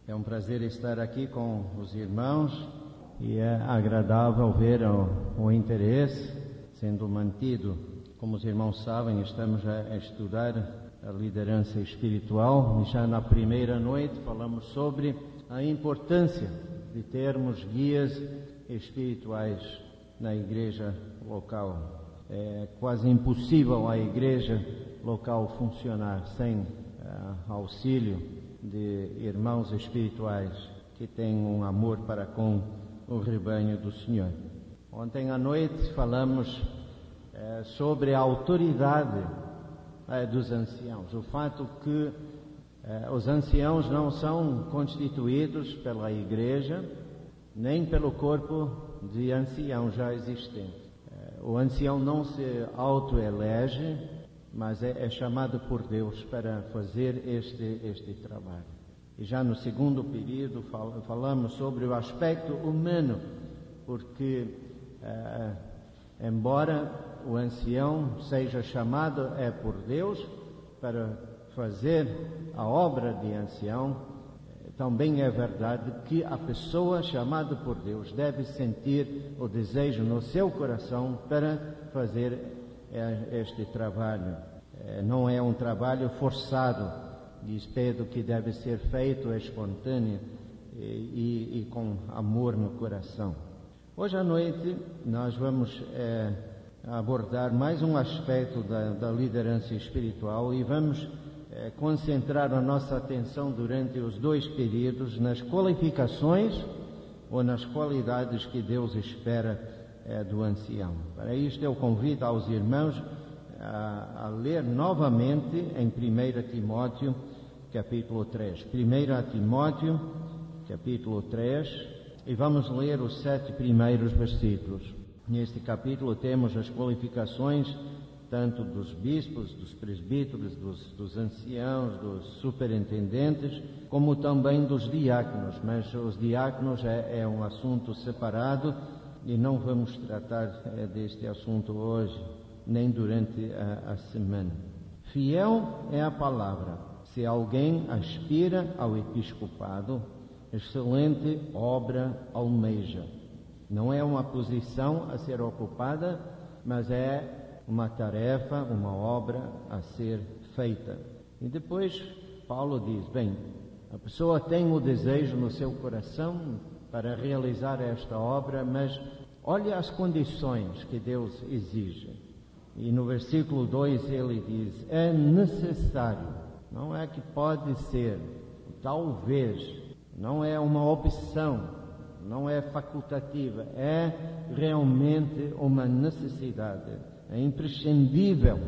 É um prazer estar aqui com os irmãos e é agradável ver o interesse sendo mantido. Como os irmãos sabem, estamos a estudar a liderança espiritual e já na primeira noite falamos sobre a importância de termos guias espirituais na igreja local. É quase impossível a igreja local funcionar sem auxílio de irmãos espirituais que têm um amor para com o rebanho do Senhor. Ontem à noite falamos sobre a autoridade dos anciãos, o fato que os anciãos não são constituídos pela igreja nem pelo corpo de ancião já existente. O ancião não se autoelege, mas é chamado por Deus para fazer este trabalho. E já no segundo período falamos sobre o aspecto humano, porque embora o ancião seja chamado por Deus para fazer a obra de ancião, também é verdade que a pessoa chamada por Deus deve sentir o desejo no seu coração para fazer este trabalho. Não é um trabalho forçado, diz Pedro, que deve ser feito espontâneo e com amor no coração. Hoje à noite nós vamos abordar mais um aspecto da liderança espiritual e vamos concentrar a nossa atenção durante os dois períodos nas qualificações ou nas qualidades que Deus espera do ancião. Para isto eu convido aos irmãos a ler novamente em 1 Timóteo capítulo 3. 1 Timóteo capítulo 3 e vamos ler os 7 primeiros versículos. Neste capítulo temos as qualificações tanto dos bispos, dos presbíteros, dos anciãos, dos superintendentes, como também dos diáconos. Mas os diáconos é um assunto separado e não vamos tratar deste assunto hoje, nem durante a semana. Fiel é a palavra. Se alguém aspira ao episcopado, excelente obra almeja. Não é uma posição a ser ocupada, mas é uma tarefa, uma obra a ser feita. E depois Paulo diz, a pessoa tem o desejo no seu coração para realizar esta obra, mas olha as condições que Deus exige. E no versículo 2 ele diz, é necessário, não é que pode ser, talvez, não é uma opção, não é facultativa, é realmente uma necessidade, é imprescindível.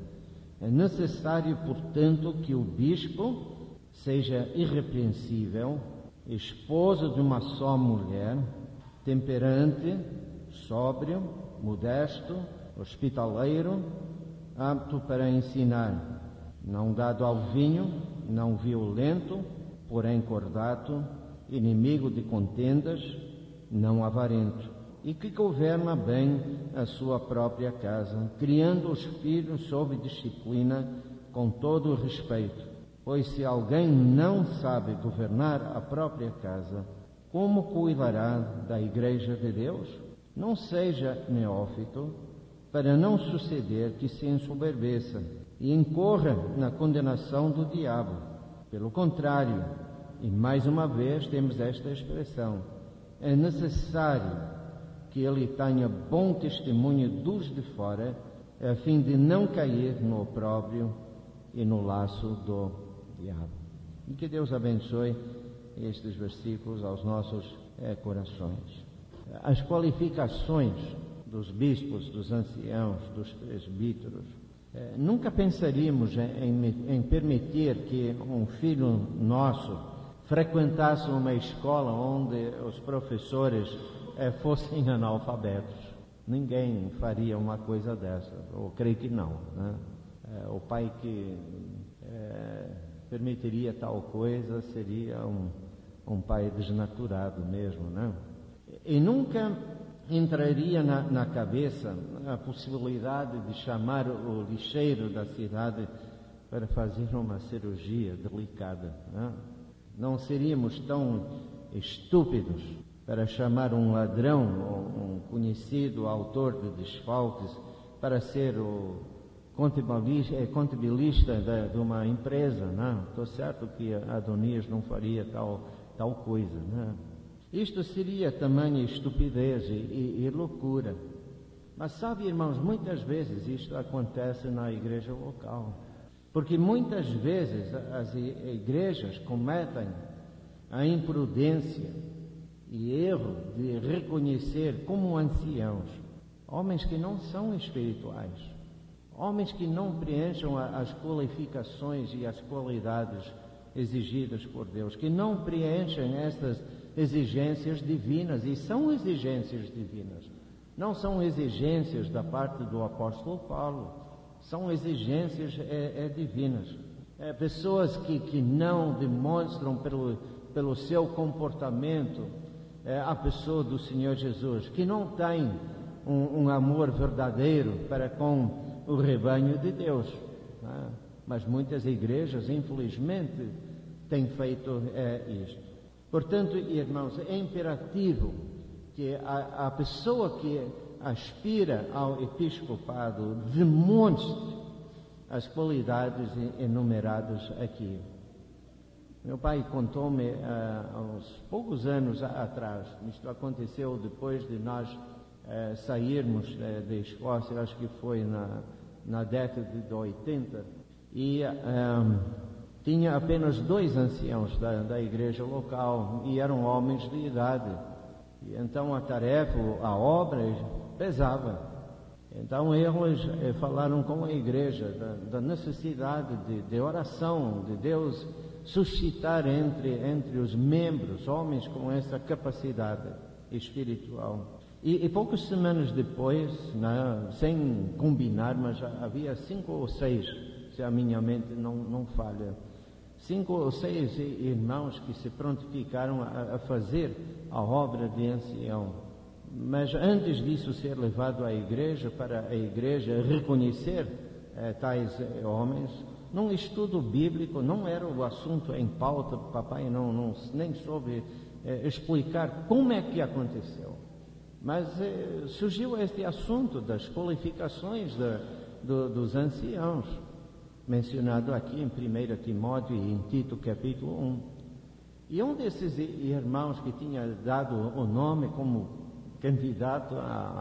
É necessário, portanto, que o bispo seja irrepreensível, esposo de uma só mulher, temperante, sóbrio, modesto, hospitaleiro, apto para ensinar, não dado ao vinho, não violento, porém cordato, inimigo de contendas, não avarento, e que governa bem a sua própria casa, criando os filhos sob disciplina com todo o respeito. Pois se alguém não sabe governar a própria casa, como cuidará da igreja de Deus? Não seja neófito, para não suceder que se ensoberbeça e incorra na condenação do diabo. Pelo contrário, e mais uma vez temos esta expressão, é necessário que ele tenha bom testemunho dos de fora, a fim de não cair no opróbrio e no laço do diabo. E que Deus abençoe estes versículos aos nossos corações. As qualificações dos bispos, dos anciãos, dos presbíteros. Nunca pensaríamos em permitir que um filho nosso frequentasse uma escola onde os professores fossem analfabetos. Ninguém faria uma coisa dessa, ou creio que não, né? O pai que permitiria tal coisa seria um pai desnaturado mesmo, né? E nunca entraria na cabeça a possibilidade de chamar o lixeiro da cidade para fazer uma cirurgia delicada, né? Não seríamos tão estúpidos para chamar um ladrão, um conhecido autor de desfalques, para ser o contabilista de uma empresa, não? Estou certo que Adonias não faria tal coisa, não? Isto seria tamanha estupidez e loucura. Mas sabe, irmãos, muitas vezes isto acontece na igreja local. Porque muitas vezes as igrejas cometem a imprudência e erro de reconhecer como anciãos homens que não são espirituais, homens que não preenchem as qualificações e as qualidades exigidas por Deus, que não preenchem estas exigências divinas, e são exigências divinas, não são exigências da parte do apóstolo Paulo, são exigências divinas. Pessoas que não demonstram pelo seu comportamento a pessoa do Senhor Jesus, que não têm um amor verdadeiro para com o rebanho de Deus, né? Mas muitas igrejas, infelizmente, têm feito isto. Portanto, irmãos, é imperativo que a pessoa que aspira ao episcopado demonstre as qualidades enumeradas aqui. Meu pai contou-me há uns poucos anos atrás, isto aconteceu depois de nós sairmos da Escócia, acho que foi na década de 80, e tinha apenas 2 anciãos da igreja local, e eram homens de idade, e então a tarefa, a obra pesava. Então eles falaram com a igreja da necessidade de oração, de Deus suscitar entre os membros homens com essa capacidade espiritual. E poucas semanas depois, né, sem combinar, mas havia 5 ou 6, se a minha mente não falha, 5 ou 6 irmãos que se prontificaram a fazer a obra de ancião. Mas antes disso ser levado à igreja, para a igreja reconhecer tais homens, num estudo bíblico, não era o assunto em pauta, papai nem soube explicar como é que aconteceu. Mas surgiu este assunto das qualificações dos anciãos, mencionado aqui em 1 Timóteo e em Tito capítulo 1. E um desses irmãos que tinha dado o nome como candidato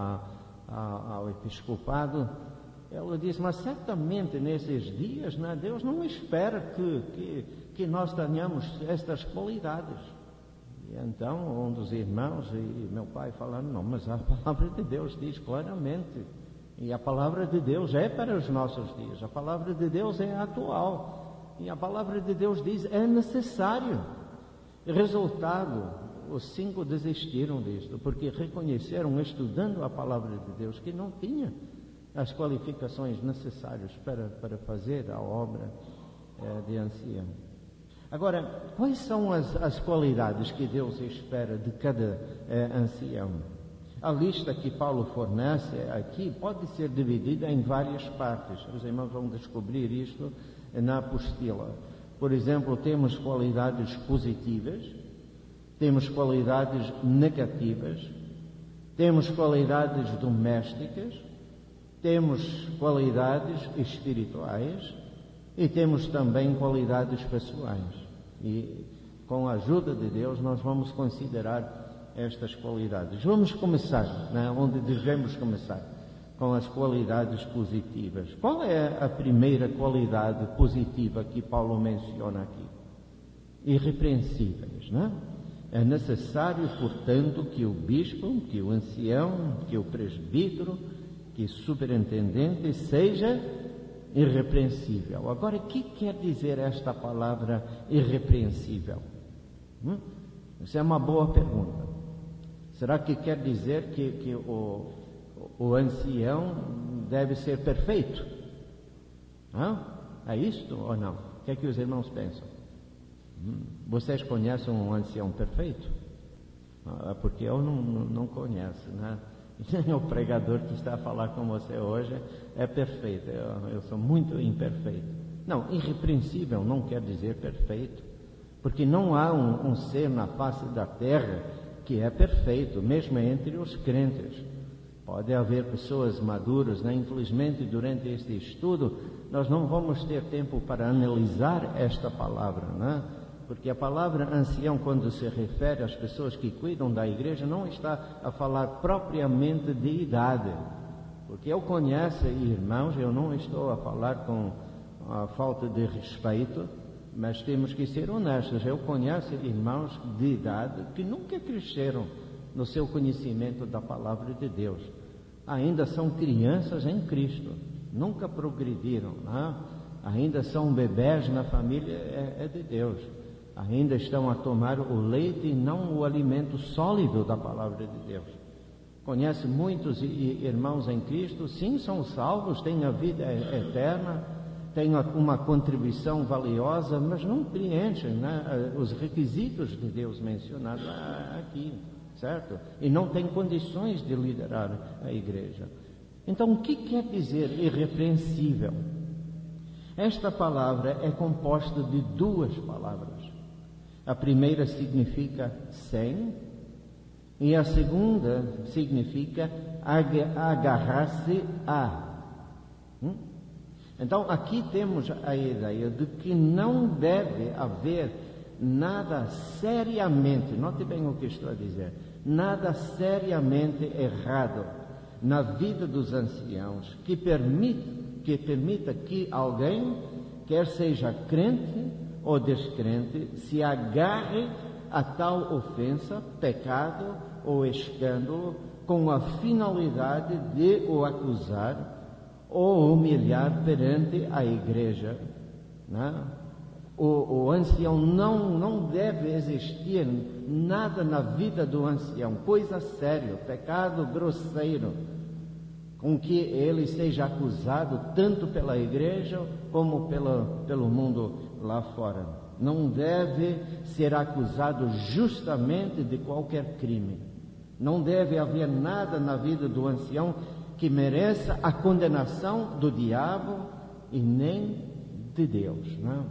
ao episcopado, ela disse, mas certamente nesses dias, né, Deus não espera que nós tenhamos estas qualidades. E então um dos irmãos e meu pai falaram, não, mas a palavra de Deus diz claramente, e a palavra de Deus é para os nossos dias, a palavra de Deus é atual, e a palavra de Deus diz, é necessário. Resultado, os 5 desistiram disto, porque reconheceram, estudando a palavra de Deus, que não tinha as qualificações necessárias para fazer a obra de ancião. Agora, quais são as qualidades que Deus espera de cada ancião? A lista que Paulo fornece aqui pode ser dividida em várias partes. Os irmãos vão descobrir isto na apostila. Por exemplo, temos qualidades positivas, temos qualidades negativas, temos qualidades domésticas, temos qualidades espirituais e temos também qualidades pessoais. E com a ajuda de Deus nós vamos considerar estas qualidades. Vamos começar, né, onde devemos começar, com as qualidades positivas. Qual é a primeira qualidade positiva que Paulo menciona aqui? Irrepreensíveis, né? É necessário, portanto, que o bispo, que o ancião, que o presbítero, que o superintendente seja irrepreensível. Agora, o que quer dizer esta palavra irrepreensível? Isso é uma boa pergunta. Será que quer dizer que o ancião deve ser perfeito? É isto ou não? O que é que os irmãos pensam? Vocês conhecem um ancião perfeito? Porque eu não conheço, né? O pregador que está a falar com você hoje é perfeito, eu sou muito imperfeito. Não, irrepreensível não quer dizer perfeito. Porque não há um ser na face da terra que é perfeito, mesmo entre os crentes. Pode haver pessoas maduras, né? Infelizmente, durante este estudo, nós não vamos ter tempo para analisar esta palavra, né? Porque a palavra ancião, quando se refere às pessoas que cuidam da igreja, não está a falar propriamente de idade. Porque eu conheço irmãos, eu não estou a falar com a falta de respeito, mas temos que ser honestos. Eu conheço irmãos de idade que nunca cresceram no seu conhecimento da palavra de Deus. Ainda são crianças em Cristo, nunca progrediram, né? Ainda são bebés na família de Deus. Ainda estão a tomar o leite e não o alimento sólido da palavra de Deus. Conheço muitos irmãos em Cristo, sim, são salvos, têm a vida eterna, têm uma contribuição valiosa, mas não preenchem, né, os requisitos de Deus mencionados aqui, certo? E não têm condições de liderar a igreja. Então, o que quer dizer irrepreensível? Esta palavra é composta de duas palavras. A primeira significa sem, e a segunda significa agarrar-se a. Então, aqui temos a ideia de que não deve haver nada seriamente, note bem o que estou a dizer, nada seriamente errado na vida dos anciãos que permita que alguém, quer seja crente ou descrente, se agarre a tal ofensa, pecado ou escândalo, com a finalidade de o acusar ou humilhar perante a igreja, né? O ancião não deve existir nada na vida do ancião, coisa séria, pecado grosseiro, com que ele seja acusado tanto pela igreja como pelo mundo lá fora. Não deve ser acusado justamente de qualquer crime. Não deve haver nada na vida do ancião que mereça a condenação do diabo e nem de Deus, não?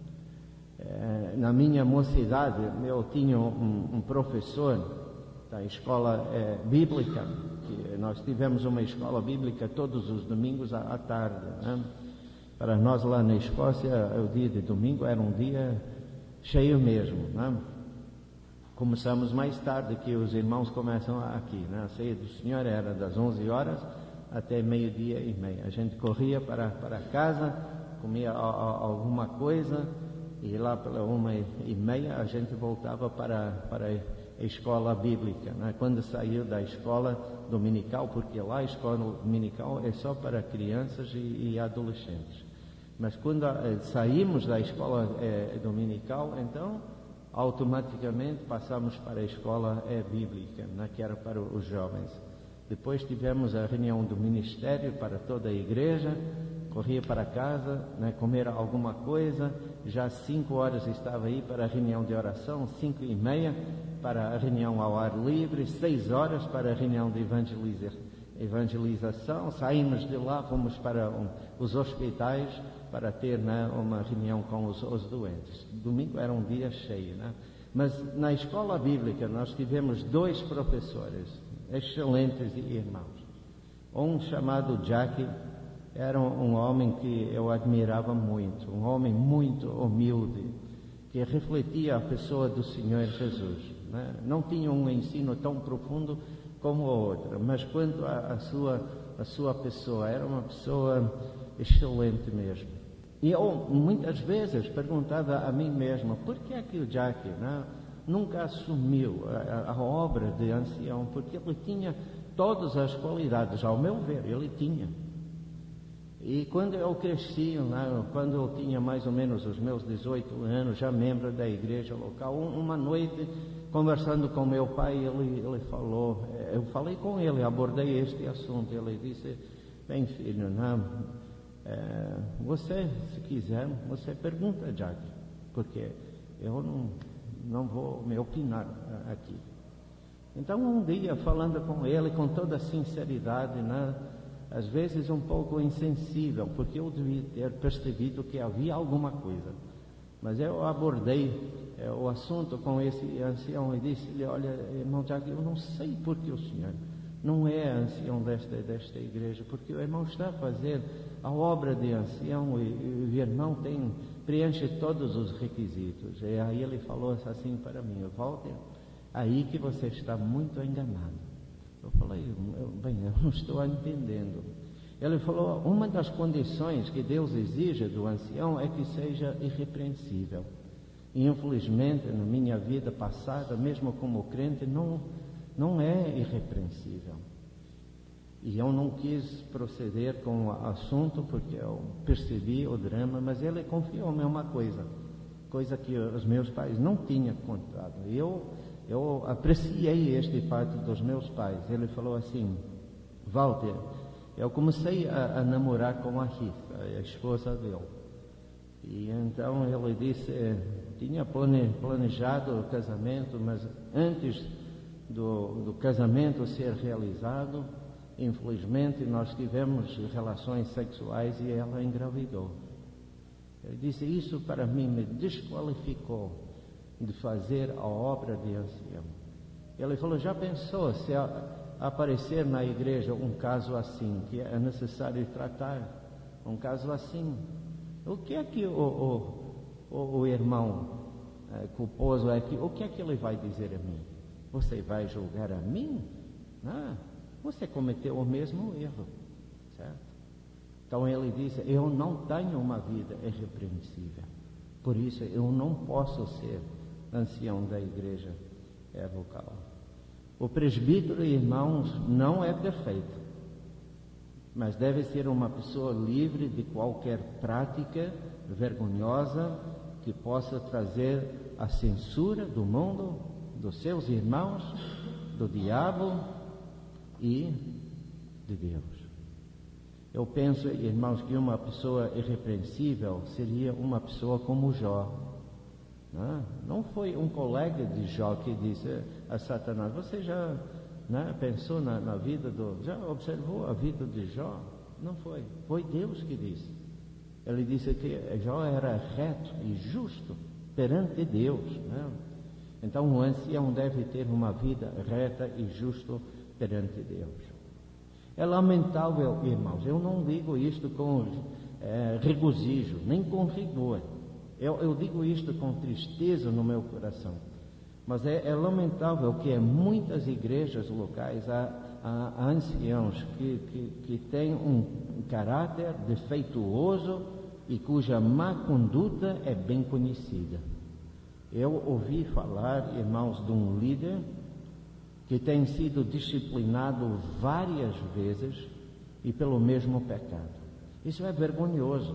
Na minha mocidade, eu tinha um professor da escola bíblica, que nós tivemos uma escola bíblica todos os domingos à tarde, né? Para nós lá na Escócia, o dia de domingo era um dia cheio mesmo, né? Começamos mais tarde que os irmãos começam aqui, né? A ceia do Senhor era das 11 horas até 12:30. A gente corria para casa, comia alguma coisa, e lá pela 1:30 a gente voltava para a escola bíblica, né? Quando saiu da escola dominical, porque lá a escola dominical é só para crianças e adolescentes. Mas quando saímos da escola dominical, então automaticamente passamos para a escola bíblica, né? Que era para os jovens. Depois tivemos a reunião do ministério para toda a igreja, corria para casa, né, comer alguma coisa, já às 5 horas estava aí para a reunião de oração, 5:30 para a reunião ao ar livre, 6 horas para a reunião de evangelização, saímos de lá, fomos para os hospitais para ter, né, uma reunião com os doentes. Domingo era um dia cheio, né? Mas na escola bíblica nós tivemos 2 professores excelentes irmãos. Um chamado Jack, era um homem que eu admirava muito, um homem muito humilde, que refletia a pessoa do Senhor Jesus, né? Não tinha um ensino tão profundo como a outra, mas quanto a sua pessoa, era uma pessoa excelente mesmo. E eu muitas vezes perguntava a mim mesmo, por que é que o Jack, né, nunca assumiu a obra de ancião? Porque ele tinha todas as qualidades, ao meu ver, ele tinha. E quando eu cresci, né, quando eu tinha mais ou menos os meus 18 anos, já membro da igreja local, uma noite, conversando com meu pai, ele falou, eu falei com ele, abordei este assunto, ele disse, bem filho, né, você, se quiser, você pergunta, Jack, porque eu não vou me opinar aqui. Então, um dia, falando com ele, com toda a sinceridade, né, às vezes um pouco insensível, porque eu devia ter percebido que havia alguma coisa. Mas eu abordei o assunto com esse ancião e disse-lhe: olha, irmão Tiago, eu não sei porque o senhor não é ancião desta igreja, porque o irmão está a fazer a obra de ancião e o irmão preenche todos os requisitos. E aí ele falou assim para mim: Walter, aí que você está muito enganado. Eu falei: eu não estou entendendo. Ele falou: uma das condições que Deus exige do ancião é que seja irrepreensível. E infelizmente na minha vida passada, mesmo como crente, não é irrepreensível. E eu não quis proceder com o assunto porque eu percebi o drama, mas ele confiou-me uma coisa que os meus pais não tinham contado. Eu apreciei este fato dos meus pais. Ele falou assim: Walter, eu comecei a namorar com a Rita, a esposa dele. E então ele disse, tinha planejado o casamento, mas antes do casamento ser realizado, infelizmente nós tivemos relações sexuais e ela engravidou. Ele disse: isso para mim me desqualificou de fazer a obra de ancião. Ele falou: já pensou se aparecer na igreja um caso assim, que é necessário tratar, um caso assim? O que é que o irmão culposo aqui, o que é que ele vai dizer a mim? Você vai julgar a mim? Não, você cometeu o mesmo erro, certo? Então ele disse: eu não tenho uma vida irrepreensível, por isso eu não posso ser ancião da igreja local. O presbítero, irmãos, não é perfeito, mas deve ser uma pessoa livre de qualquer prática vergonhosa que possa trazer a censura do mundo, dos seus irmãos, do diabo e de Deus. Eu penso, irmãos, que uma pessoa irrepreensível seria uma pessoa como Jó. Não foi um colega de Jó que disse a Satanás: você já pensou na vida já observou a vida de Jó? Não foi, foi Deus que disse. Ele disse que Jó era reto e justo perante Deus. Então o ancião deve ter uma vida reta e justa perante Deus. É lamentável, irmãos, eu não digo isto com regozijo, nem com rigor. Eu digo isto com tristeza no meu coração. Mas é lamentável que em muitas igrejas locais há anciãos que têm um caráter defeituoso e cuja má conduta é bem conhecida. Eu ouvi falar, irmãos, de um líder que tem sido disciplinado várias vezes e pelo mesmo pecado. Isso é vergonhoso.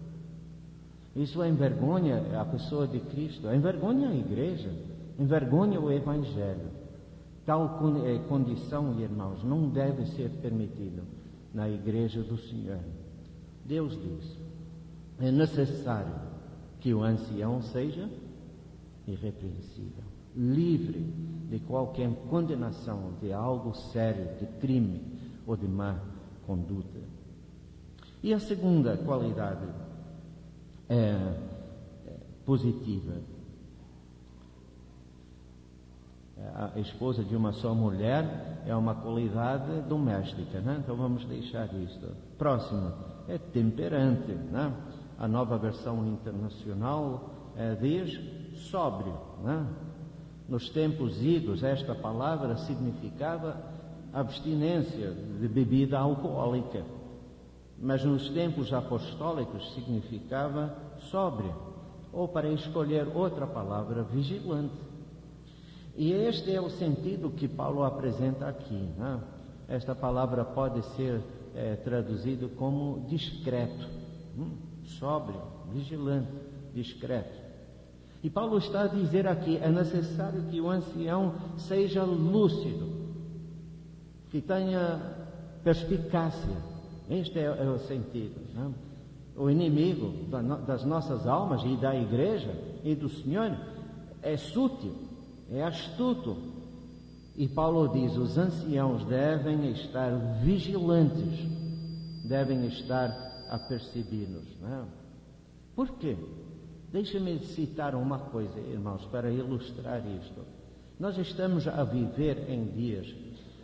Isso envergonha a pessoa de Cristo, envergonha a igreja, envergonha o Evangelho. Tal condição, irmãos, não deve ser permitida na igreja do Senhor. Deus diz: é necessário que o ancião seja irrepreensível, livre de qualquer condenação de algo sério, de crime ou de má conduta. E a segunda qualidade positiva: a esposa de uma só mulher é uma qualidade doméstica, Então vamos deixar isto. Próximo, é temperante, A nova versão internacional diz sóbrio, Nos tempos idos, esta palavra significava abstinência de bebida alcoólica, mas nos tempos apostólicos significava sóbrio, ou, para escolher outra palavra, vigilante. E este é o sentido que Paulo apresenta aqui. Esta palavra pode ser traduzida como discreto, sóbrio, vigilante, discreto. E Paulo está a dizer aqui: é necessário que o ancião seja lúcido, que tenha perspicácia. Este é o sentido. O inimigo das nossas almas e da igreja e do Senhor é sútil, é astuto. E Paulo diz: os anciãos devem estar vigilantes, devem estar apercebidos. Por quê? Deixe-me citar uma coisa, irmãos, para ilustrar isto. Nós estamos a viver em dias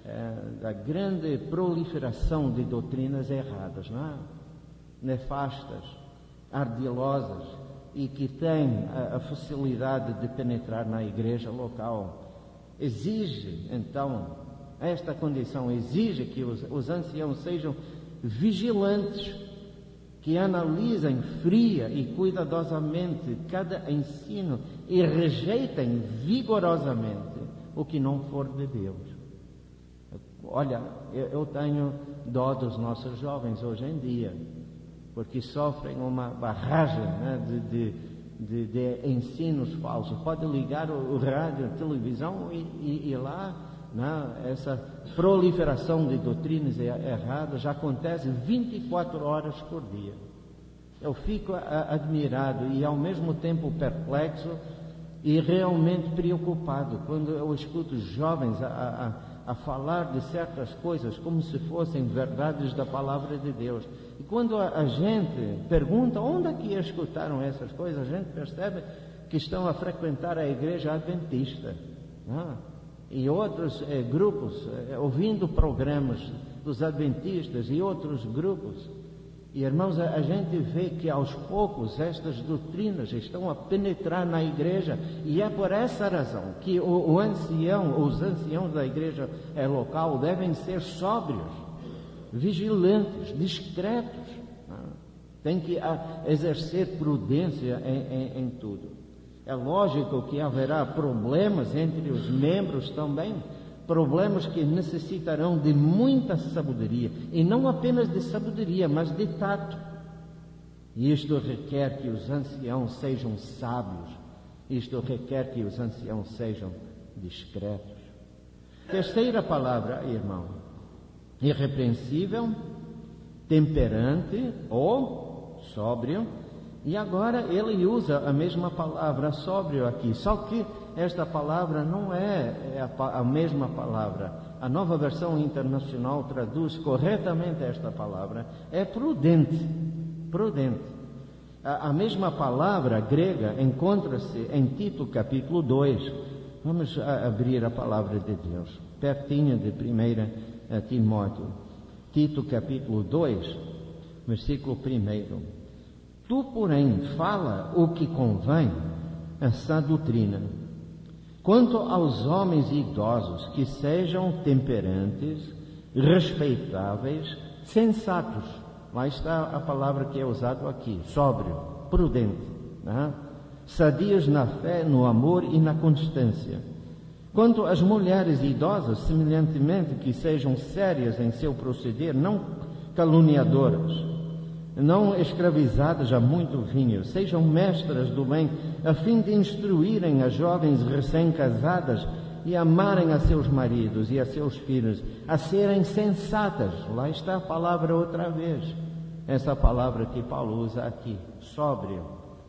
da grande proliferação de doutrinas erradas, não é? Nefastas, ardilosas, e que têm a facilidade de penetrar na igreja local. Exige, então, esta condição exige que os anciãos sejam vigilantes, que analisem fria e cuidadosamente cada ensino e rejeitem vigorosamente o que não for de Deus. Olha, eu tenho dó dos nossos jovens hoje em dia, porque sofrem uma barragem, né, de ensinos falsos. Pode ligar o rádio, a televisão e lá, né, essa proliferação de doutrinas erradas já acontece 24 horas por dia. Eu fico admirado e ao mesmo tempo perplexo e realmente preocupado quando eu escuto jovens a falar de certas coisas como se fossem verdades da palavra de Deus. E quando a gente pergunta onde é que escutaram essas coisas, a gente percebe que estão a frequentar a igreja adventista, né? E outros grupos, ouvindo programas dos adventistas e outros grupos. E, irmãos, a gente vê que aos poucos estas doutrinas estão a penetrar na igreja, e é por essa razão que os anciãos da igreja local devem ser sóbrios, vigilantes, discretos, né? Tem que exercer prudência em tudo. É lógico que haverá problemas entre os membros também, problemas que necessitarão de muita sabedoria, e não apenas de sabedoria, mas de tato. E isto requer que os anciãos sejam sábios, isto requer que os anciãos sejam discretos. Terceira palavra, irmão: irrepreensível, temperante ou sóbrio. E agora ele usa a mesma palavra sóbrio aqui, só que esta palavra não é a mesma palavra. A Nova Versão Internacional traduz corretamente esta palavra, é prudente, prudente. A mesma palavra grega encontra-se em Tito capítulo 2. Vamos abrir a palavra de Deus, pertinho de 1 Timóteo. Tito capítulo 2, versículo 1. Tu, porém, fala o que convém a sã doutrina. Quanto aos homens idosos, que sejam temperantes, respeitáveis, sensatos. Lá está a palavra que é usada aqui: sóbrio, prudente, né? Sadios na fé, no amor e na constância. Quanto às mulheres idosas, semelhantemente, que sejam sérias em seu proceder, não caluniadoras, não escravizadas a muito vinho, sejam mestras do bem, a fim de instruírem as jovens recém-casadas e amarem a seus maridos e a seus filhos, a serem sensatas. Lá está a palavra outra vez, essa palavra que Paulo usa aqui: sóbrio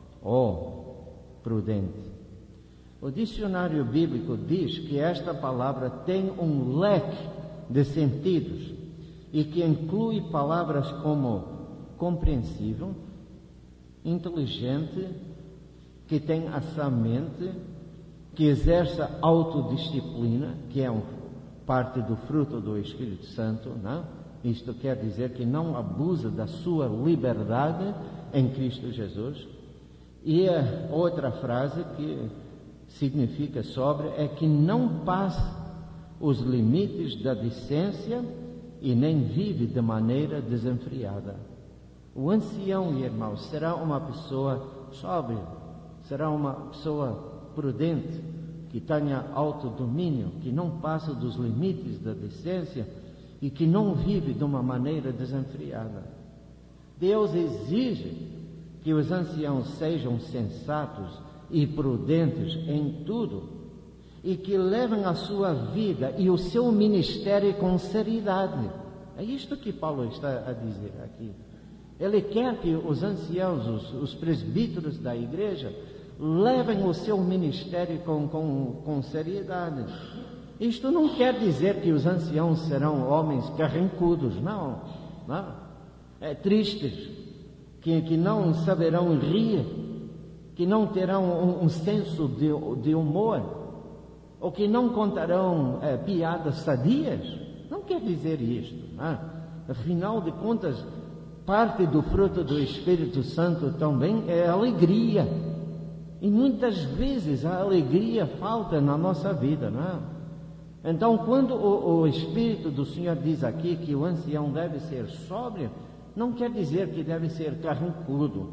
ou prudente. O dicionário bíblico diz que esta palavra tem um leque de sentidos e que inclui palavras como compreensível, inteligente, que tem a sã mente, que exerça autodisciplina, que é parte do fruto do Espírito Santo, não? Isto quer dizer que não abusa da sua liberdade em Cristo Jesus. E a outra frase que significa sóbrio é que não passa os limites da decência e nem vive de maneira desenfreada. O ancião, irmãos, será uma pessoa sóbria, será uma pessoa prudente, que tenha autodomínio, que não passa dos limites da decência e que não vive de uma maneira desenfreada. Deus exige que os anciãos sejam sensatos e prudentes em tudo e que levem a sua vida e o seu ministério com seriedade. É isto que Paulo está a dizer aqui. Ele quer que os anciãos, os presbíteros da igreja, levem o seu ministério com seriedade. Isto não quer dizer que os anciãos serão homens carrancudos, não. Tristes, que não saberão rir, que não terão um senso de humor, ou que não contarão piadas sadias. Não quer dizer isto, não é? Afinal de contas, parte do fruto do Espírito Santo também é alegria. E muitas vezes a alegria falta na nossa vida, não é? Então, quando o Espírito do Senhor diz aqui que o ancião deve ser sóbrio, não quer dizer que deve ser carrancudo,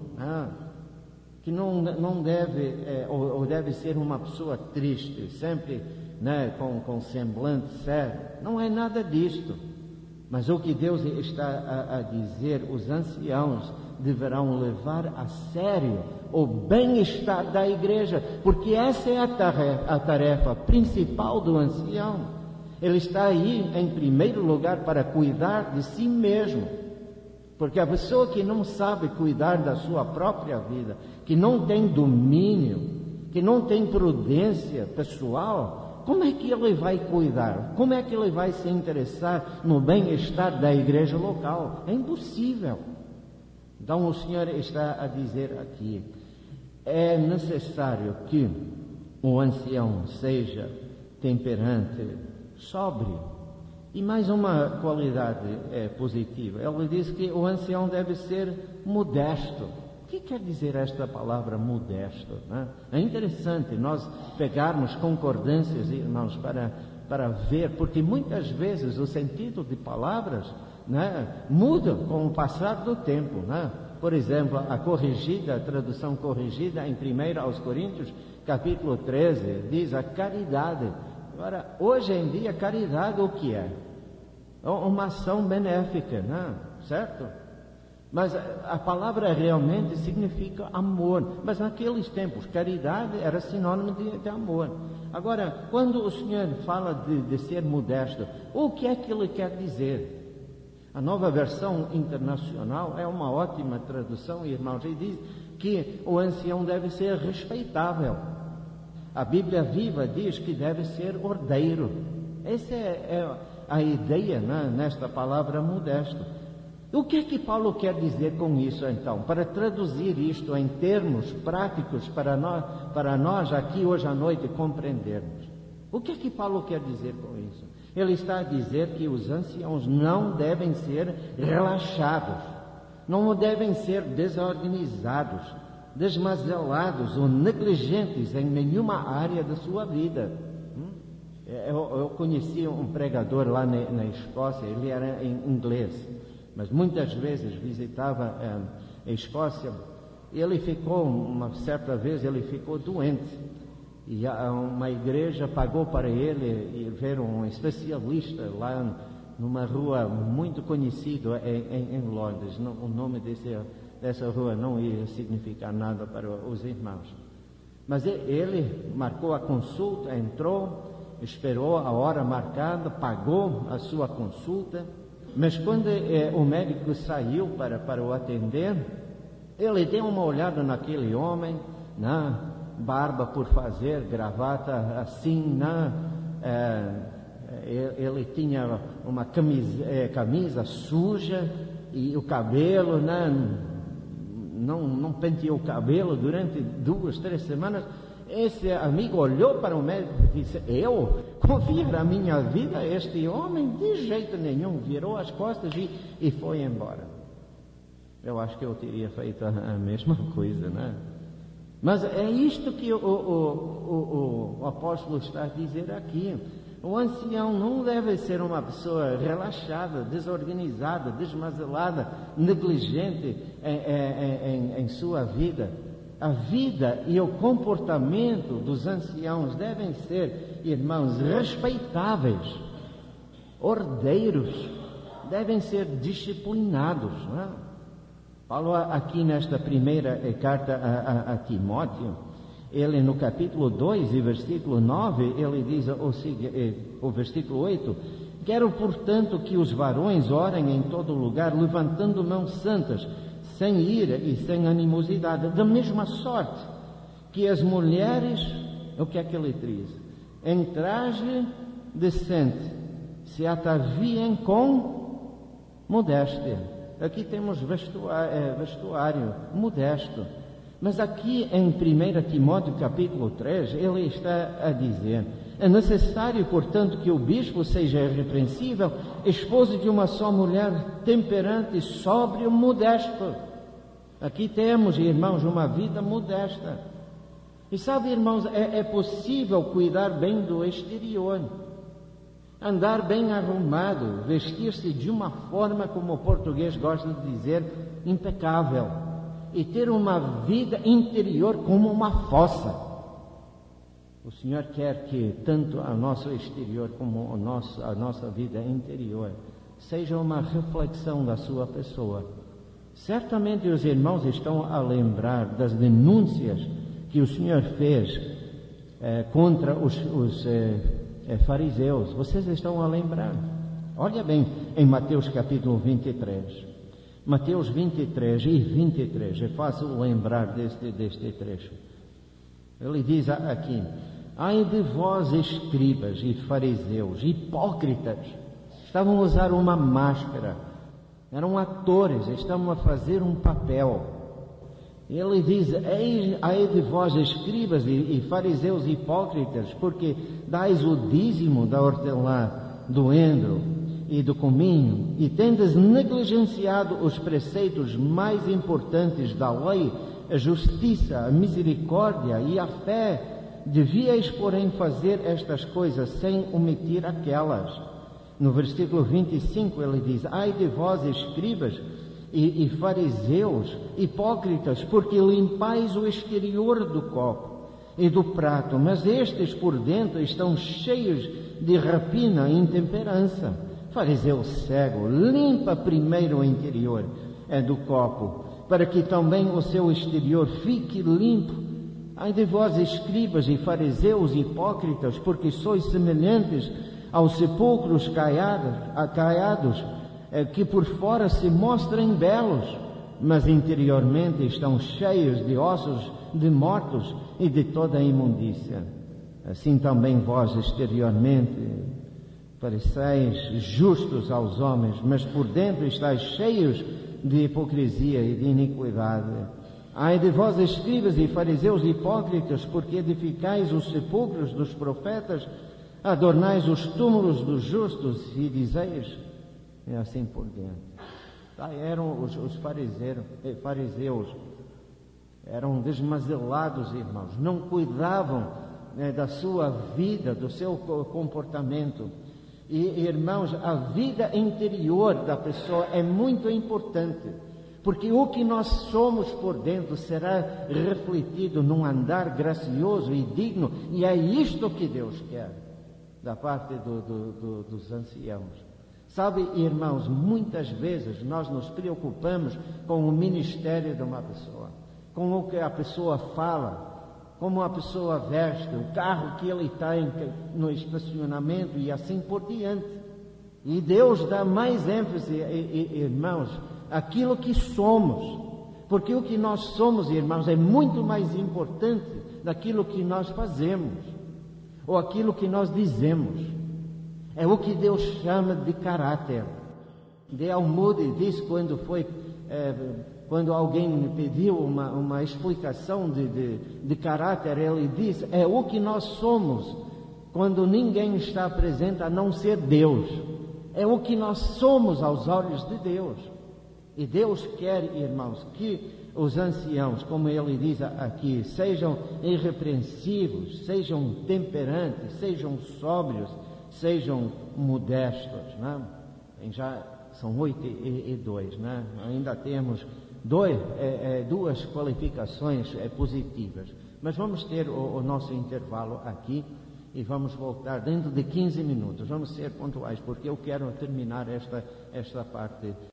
que não deve, ou deve ser uma pessoa triste, sempre, né, com semblante sério. Não é nada disto. Mas o que Deus está a dizer, os anciãos deverão levar a sério o bem-estar da igreja, porque essa é a tarefa principal do ancião. Ele está aí, em primeiro lugar, para cuidar de si mesmo, porque a pessoa que não sabe cuidar da sua própria vida, que não tem domínio, que não tem prudência pessoal, como é que ele vai cuidar? Como é que ele vai se interessar no bem-estar da igreja local? É impossível. Então o Senhor está a dizer aqui, é necessário que o ancião seja temperante, sóbrio. E mais uma qualidade positiva, ele diz que o ancião deve ser modesto. O que quer dizer esta palavra modesto, né? É interessante nós pegarmos concordâncias, irmãos, para ver, porque muitas vezes o sentido de palavras, né, muda com o passar do tempo, né? Por exemplo, a tradução corrigida em 1 aos Coríntios, capítulo 13, diz a caridade. Agora, hoje em dia, caridade o que é? Uma ação benéfica, né? Certo? Mas a palavra realmente significa amor. Mas naqueles tempos, caridade era sinônimo de amor. Agora, quando o Senhor fala de ser modesto, o que é que ele quer dizer? A Nova Versão Internacional é uma ótima tradução, irmãos, e diz que o ancião deve ser respeitável. A Bíblia Viva diz que deve ser ordeiro. Essa é a ideia, né, nesta palavra modesto. O que é que Paulo quer dizer com isso, então? Para traduzir isto em termos práticos para nós aqui hoje à noite compreendermos. O que é que Paulo quer dizer com isso? Ele está a dizer que os anciãos não devem ser relaxados, não devem ser desorganizados, desmazelados ou negligentes em nenhuma área da sua vida. Eu conheci um pregador lá na Escócia, ele era em inglês, mas muitas vezes visitava a Escócia. Ele ficou, uma certa vez, ele ficou doente. E uma igreja pagou para ele ir ver um especialista lá numa rua muito conhecida em Londres. O nome dessa rua não ia significar nada para os irmãos. Mas ele marcou a consulta, entrou, esperou a hora marcada, pagou a sua consulta. Mas quando o médico saiu para o atender, ele deu uma olhada naquele homem, né? Barba por fazer, gravata assim, né? Ele tinha uma camisa suja e o cabelo, né? Não penteou o cabelo durante 2, 3 semanas. Esse amigo olhou para o médico e disse: eu confiar a minha vida a este homem? De jeito nenhum. Virou as costas e foi embora. Eu acho que eu teria feito a mesma coisa, né? Mas é isto que o apóstolo está a dizer aqui. O ancião não deve ser uma pessoa relaxada, desorganizada, desmazelada, negligente em sua vida. A vida e o comportamento dos anciãos devem ser, irmãos, respeitáveis, ordeiros, devem ser disciplinados, não é? Paulo, aqui nesta primeira carta a Timóteo, ele no capítulo 2 e versículo 9, ele diz o versículo 8: quero, portanto, que os varões orem em todo lugar, levantando mãos santas, sem ira e sem animosidade, da mesma sorte que as mulheres, o que é que ele diz? Em traje decente, se ataviem com modéstia. Aqui temos vestuário modesto. Mas aqui em 1 Timóteo capítulo 3, ele está a dizer: é necessário, portanto, que o bispo seja irrepreensível, esposo de uma só mulher, temperante, sóbrio, modesto. Aqui temos, irmãos, uma vida modesta. E sabe, irmãos, é possível cuidar bem do exterior, andar bem arrumado, vestir-se de uma forma, como o português gosta de dizer, impecável, e ter uma vida interior como uma fossa. O Senhor quer que tanto o nosso exterior como a nossa vida interior seja uma reflexão da sua pessoa. Certamente os irmãos estão a lembrar das denúncias que o Senhor fez contra os fariseus. Vocês estão a lembrar? Olha bem em Mateus capítulo 23. Mateus 23 e 23. É fácil lembrar deste trecho. Ele diz aqui: ai de vós, escribas e fariseus, hipócritas! Estavam a usar uma máscara, eram atores, estavam a fazer um papel. Ele diz: ai de vós, escribas e fariseus hipócritas, porque dais o dízimo da hortelã, do endro e do cominho, e tendes negligenciado os preceitos mais importantes da lei, a justiça, a misericórdia e a fé. Devíeis, porém, fazer estas coisas sem omitir aquelas. No versículo 25 ele diz: ai de vós, escribas e fariseus, hipócritas, porque limpais o exterior do copo e do prato, mas estes por dentro estão cheios de rapina e intemperança. Fariseu cego, limpa primeiro o interior do copo, para que também o seu exterior fique limpo. Ai de vós, escribas e fariseus hipócritas, porque sois semelhantes aos sepulcros caiados, que por fora se mostrem belos, mas interiormente estão cheios de ossos de mortos e de toda a imundícia. Assim também vós exteriormente pareceis justos aos homens, mas por dentro estáis cheios de hipocrisia e de iniquidade. Ai de vós, escribas e fariseus hipócritas, porque edificais os sepulcros dos profetas, adornais os túmulos dos justos e dizeis, e assim por diante. Eram os fariseus, eram desmazelados, irmãos, não cuidavam da sua vida, do seu comportamento. E, irmãos, a vida interior da pessoa é muito importante, porque o que nós somos por dentro será refletido num andar gracioso e digno, e é isto que Deus quer da parte dos anciãos. Sabe, irmãos, muitas vezes nós nos preocupamos com o ministério de uma pessoa, com o que a pessoa fala, como a pessoa veste, o carro que ele tem no estacionamento e assim por diante. E Deus dá mais ênfase, irmãos, àquilo que somos, porque o que nós somos, irmãos, é muito mais importante daquilo que nós fazemos ou aquilo que nós dizemos. É o que Deus chama de caráter. D.L. Moody diz quando alguém me pediu uma explicação de caráter, ele diz: é o que nós somos quando ninguém está presente a não ser Deus. É o que nós somos aos olhos de Deus. E Deus quer, irmãos, que os anciãos, como ele diz aqui, sejam irrepreensíveis, sejam temperantes, sejam sóbrios, sejam modestos, né? Já são 8:02, né? Ainda temos duas qualificações positivas. Mas vamos ter o nosso intervalo aqui e vamos voltar dentro de 15 minutos. Vamos ser pontuais, porque eu quero terminar esta parte